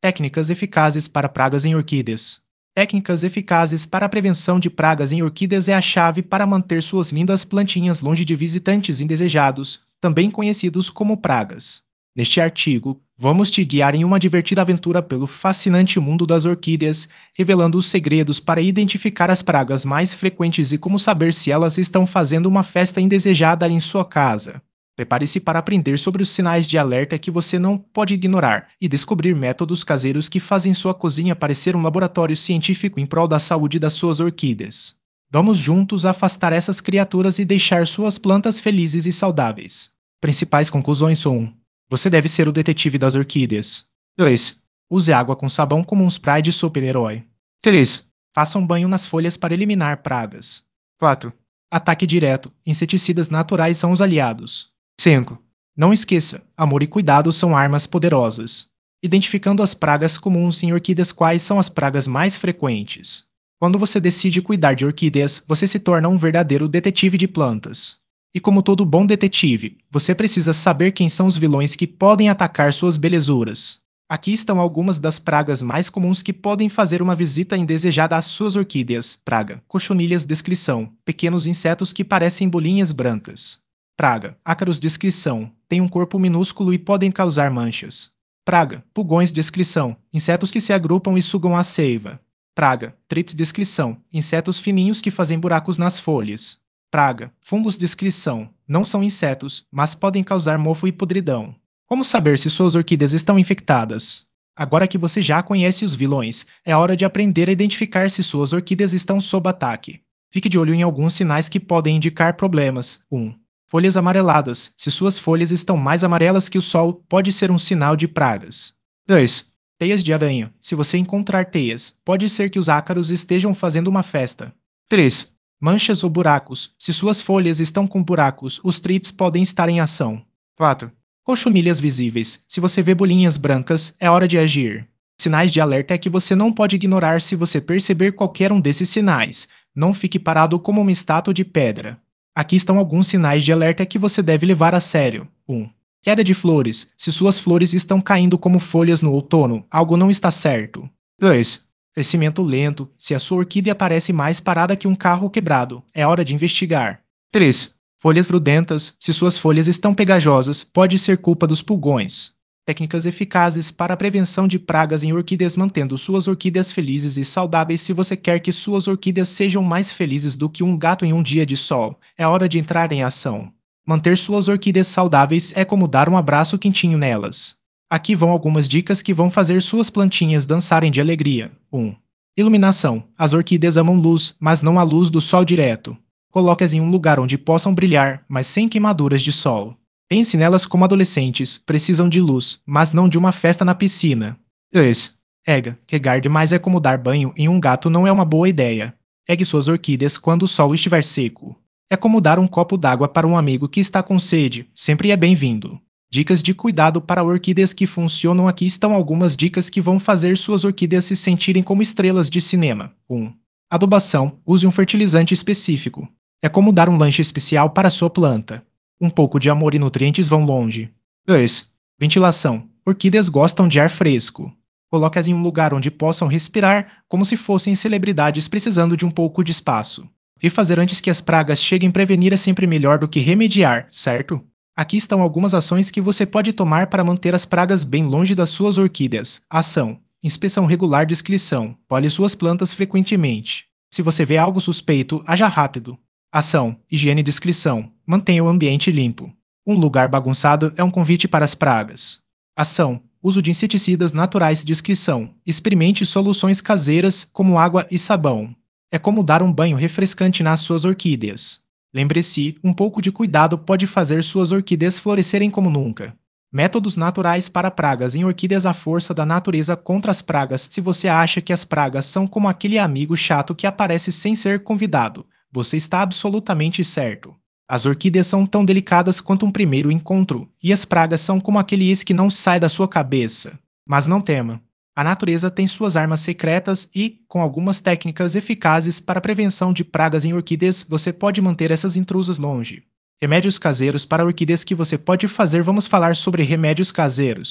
Técnicas eficazes para pragas em orquídeas. Técnicas eficazes para a prevenção de pragas em orquídeas é a chave para manter suas lindas plantinhas longe de visitantes indesejados, também conhecidos como pragas. Neste artigo, vamos te guiar em uma divertida aventura pelo fascinante mundo das orquídeas, revelando os segredos para identificar as pragas mais frequentes e como saber se elas estão fazendo uma festa indesejada em sua casa. Prepare-se para aprender sobre os sinais de alerta que você não pode ignorar e descobrir métodos caseiros que fazem sua cozinha parecer um laboratório científico em prol da saúde das suas orquídeas. Vamos juntos afastar essas criaturas e deixar suas plantas felizes e saudáveis. Principais conclusões são: 1. Você deve ser o detetive das orquídeas. 2. Use água com sabão como um spray de super-herói. 3. Faça um banho nas folhas para eliminar pragas. 4. Ataque direto. Inseticidas naturais são os aliados. 5. Não esqueça, amor e cuidado são armas poderosas. Identificando as pragas comuns em orquídeas, quais são as pragas mais frequentes? Quando você decide cuidar de orquídeas, você se torna um verdadeiro detetive de plantas. E como todo bom detetive, você precisa saber quem são os vilões que podem atacar suas belezuras. Aqui estão algumas das pragas mais comuns que podem fazer uma visita indesejada às suas orquídeas. Praga: cochonilhas. Descrição: pequenos insetos que parecem bolinhas brancas. Praga: ácaros. Descrição: têm um corpo minúsculo e podem causar manchas. Praga: pulgões. Descrição: insetos que se agrupam e sugam a seiva. Praga: trips. Descrição: insetos fininhos que fazem buracos nas folhas. Praga: fungos. Descrição: não são insetos, mas podem causar mofo e podridão. Como saber se suas orquídeas estão infectadas? Agora que você já conhece os vilões, é hora de aprender a identificar se suas orquídeas estão sob ataque. Fique de olho em alguns sinais que podem indicar problemas. 1. Folhas amareladas. Se suas folhas estão mais amarelas que o sol, pode ser um sinal de pragas. 2. Teias de aranha. Se você encontrar teias, pode ser que os ácaros estejam fazendo uma festa. 3. Manchas ou buracos. Se suas folhas estão com buracos, os trips podem estar em ação. 4. Cochonilhas visíveis. Se você vê bolinhas brancas, é hora de agir. Sinais de alerta é que você não pode ignorar. Se você perceber qualquer um desses sinais, não fique parado como uma estátua de pedra. Aqui estão alguns sinais de alerta que você deve levar a sério. 1. Queda de flores. Se suas flores estão caindo como folhas no outono, algo não está certo. 2. Crescimento lento. Se a sua orquídea parece mais parada que um carro quebrado, é hora de investigar. 3. Folhas grudentas. Se suas folhas estão pegajosas, pode ser culpa dos pulgões. Técnicas eficazes para a prevenção de pragas em orquídeas. Mantendo suas orquídeas felizes e saudáveis. Se você quer que suas orquídeas sejam mais felizes do que um gato em um dia de sol, é hora de entrar em ação. Manter suas orquídeas saudáveis é como dar um abraço quentinho nelas. Aqui vão algumas dicas que vão fazer suas plantinhas dançarem de alegria. 1. Iluminação. As orquídeas amam luz, mas não a luz do sol direto. Coloque-as em um lugar onde possam brilhar, mas sem queimaduras de sol. Pense nelas como adolescentes, precisam de luz, mas não de uma festa na piscina. 2. Regar demais é como dar banho em um gato, não é uma boa ideia. Regue suas orquídeas quando o solo estiver seco. É como dar um copo d'água para um amigo que está com sede, sempre é bem-vindo. Dicas de cuidado para orquídeas que funcionam. Aqui estão algumas dicas que vão fazer suas orquídeas se sentirem como estrelas de cinema. 1. Adubação. Use um fertilizante específico. É como dar um lanche especial para sua planta. Um pouco de amor e nutrientes vão longe. 2. Ventilação. Orquídeas gostam de ar fresco. Coloque-as em um lugar onde possam respirar, como se fossem celebridades precisando de um pouco de espaço. E fazer antes que as pragas cheguem. Prevenir é sempre melhor do que remediar, certo? Aqui estão algumas ações que você pode tomar para manter as pragas bem longe das suas orquídeas. Ação: inspeção regular. Descrição: olhe suas plantas frequentemente. Se você vê algo suspeito, haja rápido. Ação: higiene. Descrição: mantenha o ambiente limpo. Um lugar bagunçado é um convite para as pragas. Ação: uso de inseticidas naturais. Descrição: experimente soluções caseiras como água e sabão. É como dar um banho refrescante nas suas orquídeas. Lembre-se, um pouco de cuidado pode fazer suas orquídeas florescerem como nunca. Métodos naturais para pragas em orquídeas. A força da natureza contra as pragas. Se você acha que as pragas são como aquele amigo chato que aparece sem ser convidado, você está absolutamente certo. As orquídeas são tão delicadas quanto um primeiro encontro, e as pragas são como aquele ex que não sai da sua cabeça. Mas não tema. A natureza tem suas armas secretas e, com algumas técnicas eficazes para a prevenção de pragas em orquídeas, você pode manter essas intrusas longe. Remédios caseiros para orquídeas que você pode fazer. Vamos falar sobre remédios caseiros.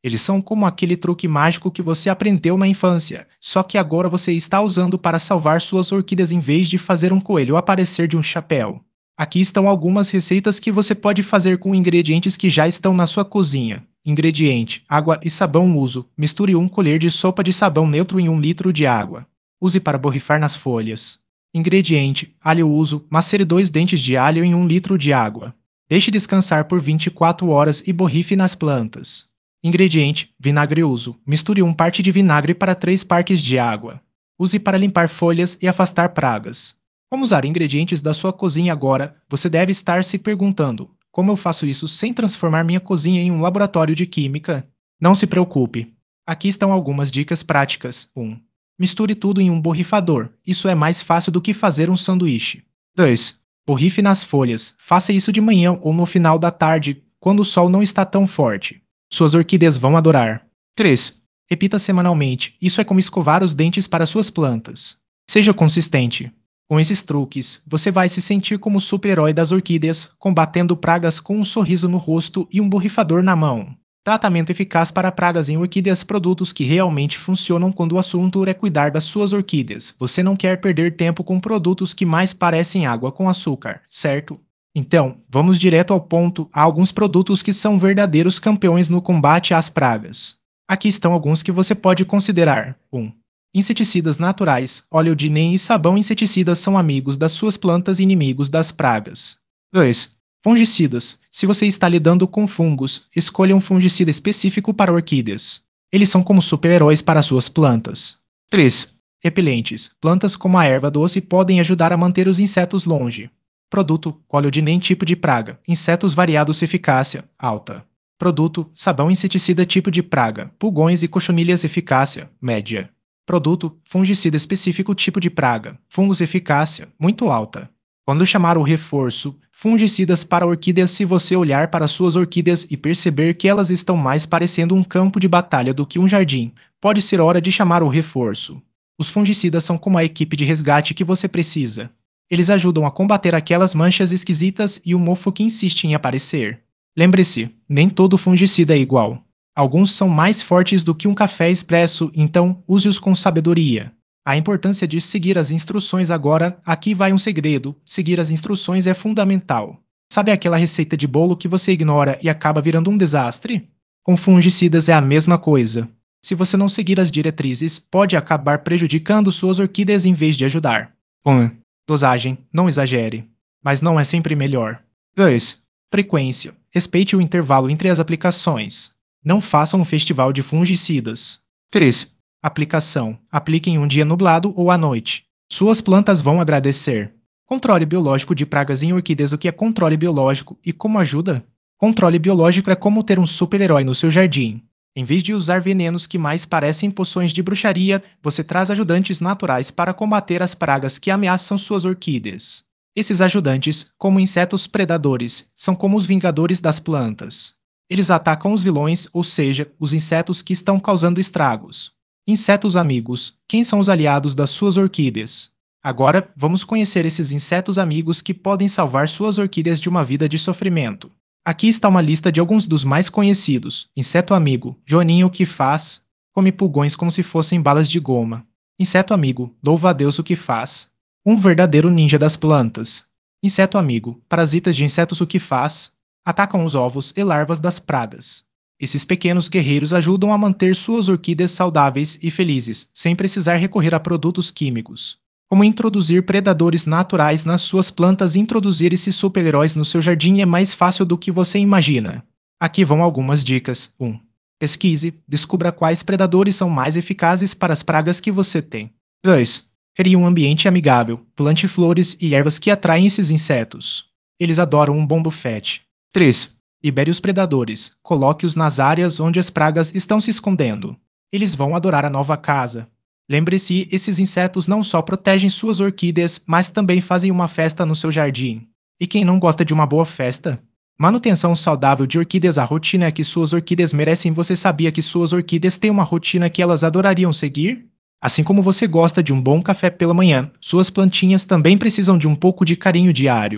Eles são como aquele truque mágico que você aprendeu na infância, só que agora você está usando para salvar suas orquídeas em vez de fazer um coelho aparecer de um chapéu. Aqui estão algumas receitas que você pode fazer com ingredientes que já estão na sua cozinha. Ingrediente: água e sabão uso. Misture 1 colher de sopa de sabão neutro em 1 litro de água. Use para borrifar nas folhas. Ingrediente: alho uso. Macere 2 dentes de alho em 1 litro de água. Deixe descansar por 24 horas e borrife nas plantas. Ingrediente: vinagre uso. Misture 1 parte de vinagre para 3 partes de água. Use para limpar folhas e afastar pragas. Como usar ingredientes da sua cozinha agora? Você deve estar se perguntando: como eu faço isso sem transformar minha cozinha em um laboratório de química? Não se preocupe. Aqui estão algumas dicas práticas. 1. Misture tudo em um borrifador. Isso é mais fácil do que fazer um sanduíche. 2. Borrife nas folhas. Faça isso de manhã ou no final da tarde, quando o sol não está tão forte. Suas orquídeas vão adorar. 3. Repita semanalmente. Isso é como escovar os dentes para suas plantas. Seja consistente. Com esses truques, você vai se sentir como o super-herói das orquídeas, combatendo pragas com um sorriso no rosto e um borrifador na mão. Tratamento eficaz para pragas em orquídeas. Produtos que realmente funcionam quando o assunto é cuidar das suas orquídeas. Você não quer perder tempo com produtos que mais parecem água com açúcar, certo? Então, vamos direto ao ponto. Há alguns produtos que são verdadeiros campeões no combate às pragas. Aqui estão alguns que você pode considerar. 1. Inseticidas naturais. Óleo de NEM e sabão inseticidas são amigos das suas plantas e inimigos das pragas. 2. Fungicidas. Se você está lidando com fungos, escolha um fungicida específico para orquídeas. Eles são como super-heróis para suas plantas. 3. Repelentes. Plantas como a erva doce podem ajudar a manter os insetos longe. Produto: óleo de NEM tipo de praga. Insetos variados, eficácia alta. Produto: sabão inseticida tipo de praga. Pulgões e cochonilhas, eficácia média. Produto: fungicida específico tipo de praga. Fungos, eficácia muito alta. Quando chamar o reforço: fungicidas para orquídeas. Se você olhar para suas orquídeas e perceber que elas estão mais parecendo um campo de batalha do que um jardim, pode ser hora de chamar o reforço. Os fungicidas são como a equipe de resgate que você precisa. Eles ajudam a combater aquelas manchas esquisitas e o mofo que insiste em aparecer. Lembre-se, nem todo fungicida é igual. Alguns são mais fortes do que um café expresso, então use-os com sabedoria. A importância de seguir as instruções agora. Aqui vai um segredo: seguir as instruções é fundamental. Sabe aquela receita de bolo que você ignora e acaba virando um desastre? Com fungicidas é a mesma coisa. Se você não seguir as diretrizes, pode acabar prejudicando suas orquídeas em vez de ajudar. 1. Dosagem: não exagere. Mas não é sempre melhor. 2. Frequência: respeite o intervalo entre as aplicações. Não faça um festival de fungicidas. 3. Aplicação: aplique em um dia nublado ou à noite. Suas plantas vão agradecer. Controle biológico de pragas em orquídeas. O que é controle biológico e como ajuda? Controle biológico é como ter um super-herói no seu jardim. Em vez de usar venenos que mais parecem poções de bruxaria, você traz ajudantes naturais para combater as pragas que ameaçam suas orquídeas. Esses ajudantes, como insetos predadores, são como os vingadores das plantas. Eles atacam os vilões, ou seja, os insetos que estão causando estragos. Insetos amigos: quem são os aliados das suas orquídeas? Agora, vamos conhecer esses insetos amigos que podem salvar suas orquídeas de uma vida de sofrimento. Aqui está uma lista de alguns dos mais conhecidos. Inseto amigo: Joaninha, o que faz? Come pulgões como se fossem balas de goma. Inseto amigo: louva a Deus, o que faz? Um verdadeiro ninja das plantas. Inseto amigo: parasitas de insetos, o que faz? Atacam os ovos e larvas das pragas. Esses pequenos guerreiros ajudam a manter suas orquídeas saudáveis e felizes, sem precisar recorrer a produtos químicos. Como introduzir predadores naturais nas suas plantas? Introduzir esses super-heróis no seu jardim é mais fácil do que você imagina. Aqui vão algumas dicas. 1. Pesquise, descubra quais predadores são mais eficazes para as pragas que você tem. 2. Crie um ambiente amigável, plante flores e ervas que atraem esses insetos. Eles adoram um bom bufete. 3. Libere os predadores, coloque-os nas áreas onde as pragas estão se escondendo. Eles vão adorar a nova casa. Lembre-se, esses insetos não só protegem suas orquídeas, mas também fazem uma festa no seu jardim. E quem não gosta de uma boa festa? Manutenção saudável de orquídeas. A rotina que suas orquídeas merecem. Você sabia que suas orquídeas têm uma rotina que elas adorariam seguir? Assim como você gosta de um bom café pela manhã, suas plantinhas também precisam de um pouco de carinho diário.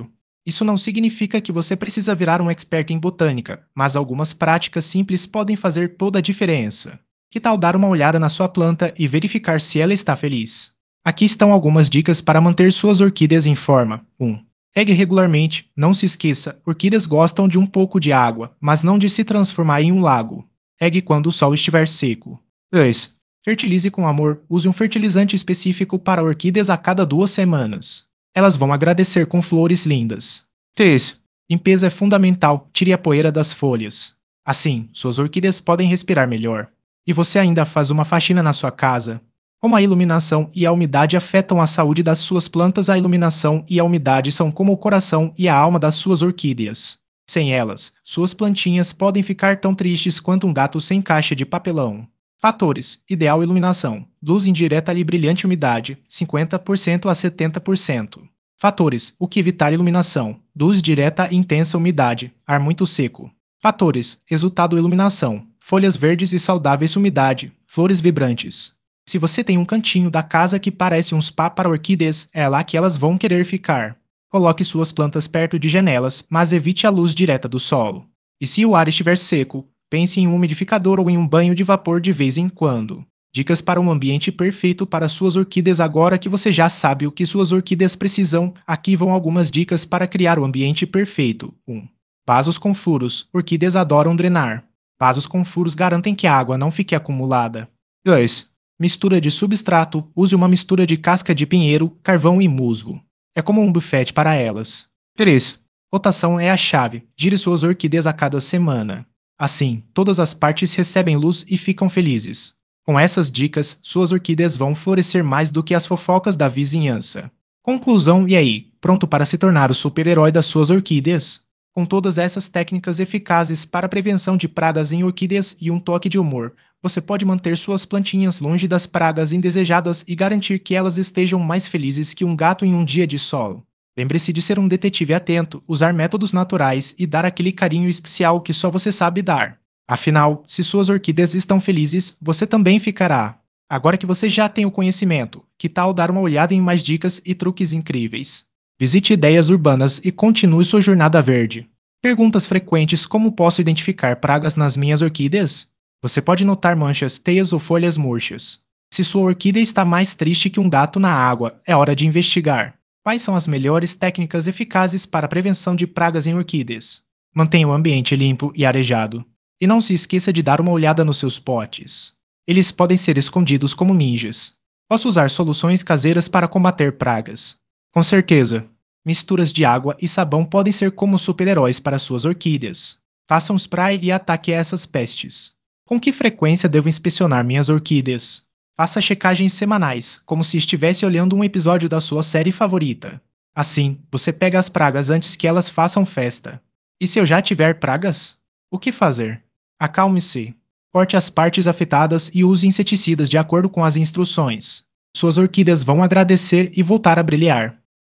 Isso não significa que você precisa virar um expert em botânica, mas algumas práticas simples podem fazer toda a diferença. Que tal dar uma olhada na sua planta e verificar se ela está feliz? Aqui estão algumas dicas para manter suas orquídeas em forma. 1. Regue regularmente. Não se esqueça, orquídeas gostam de um pouco de água, mas não de se transformar em um lago. Regue quando o sol estiver seco. 2. Fertilize com amor. Use um fertilizante específico para orquídeas a cada 2 semanas. Elas vão agradecer com flores lindas. 3. Limpeza é fundamental. Tire a poeira das folhas. Assim, suas orquídeas podem respirar melhor. E você ainda faz uma faxina na sua casa. Como a iluminação e a umidade afetam a saúde das suas plantas, a iluminação e a umidade são como o coração e a alma das suas orquídeas. Sem elas, suas plantinhas podem ficar tão tristes quanto um gato sem caixa de papelão. Fatores: ideal iluminação, luz indireta e brilhante umidade, 50% a 70%. Fatores: o que evitar iluminação, luz direta e intensa umidade, ar muito seco. Fatores: resultado iluminação, folhas verdes e saudáveis, umidade, flores vibrantes. Se você tem um cantinho da casa que parece um spa para orquídeas, é lá que elas vão querer ficar. Coloque suas plantas perto de janelas, mas evite a luz direta do solo. E se o ar estiver seco, pense em um umidificador ou em um banho de vapor de vez em quando. Dicas para um ambiente perfeito para suas orquídeas. Agora que você já sabe o que suas orquídeas precisam, aqui vão algumas dicas para criar o ambiente perfeito. 1. Vasos com furos. Orquídeas adoram drenar. Vasos com furos garantem que a água não fique acumulada. 2. Mistura de substrato. Use uma mistura de casca de pinheiro, carvão e musgo. É como um buffet para elas. 3. Rotação é a chave. Gire suas orquídeas a cada semana. Assim, todas as partes recebem luz e ficam felizes. Com essas dicas, suas orquídeas vão florescer mais do que as fofocas da vizinhança. Conclusão: e aí, pronto para se tornar o super-herói das suas orquídeas? Com todas essas técnicas eficazes para a prevenção de pragas em orquídeas e um toque de humor, você pode manter suas plantinhas longe das pragas indesejadas e garantir que elas estejam mais felizes que um gato em um dia de sol. Lembre-se de ser um detetive atento, usar métodos naturais e dar aquele carinho especial que só você sabe dar. Afinal, se suas orquídeas estão felizes, você também ficará. Agora que você já tem o conhecimento, que tal dar uma olhada em mais dicas e truques incríveis? Visite Ideias Urbanas e continue sua jornada verde. Perguntas frequentes: como posso identificar pragas nas minhas orquídeas? Você pode notar manchas, teias ou folhas murchas. Se sua orquídea está mais triste que um gato na água, é hora de investigar. Quais são as melhores técnicas eficazes para a prevenção de pragas em orquídeas? Mantenha o ambiente limpo e arejado. E não se esqueça de dar uma olhada nos seus potes. Eles podem ser escondidos como ninjas. Posso usar soluções caseiras para combater pragas. Com certeza, misturas de água e sabão podem ser como super-heróis para suas orquídeas. Faça um spray e ataque essas pestes. Com que frequência devo inspecionar minhas orquídeas? Faça checagens semanais, como se estivesse olhando um episódio da sua série favorita. Assim, você pega as pragas antes que elas façam festa. E se eu já tiver pragas? O que fazer? Acalme-se. Corte as partes afetadas e use inseticidas de acordo com as instruções. Suas orquídeas vão agradecer e voltar a brilhar.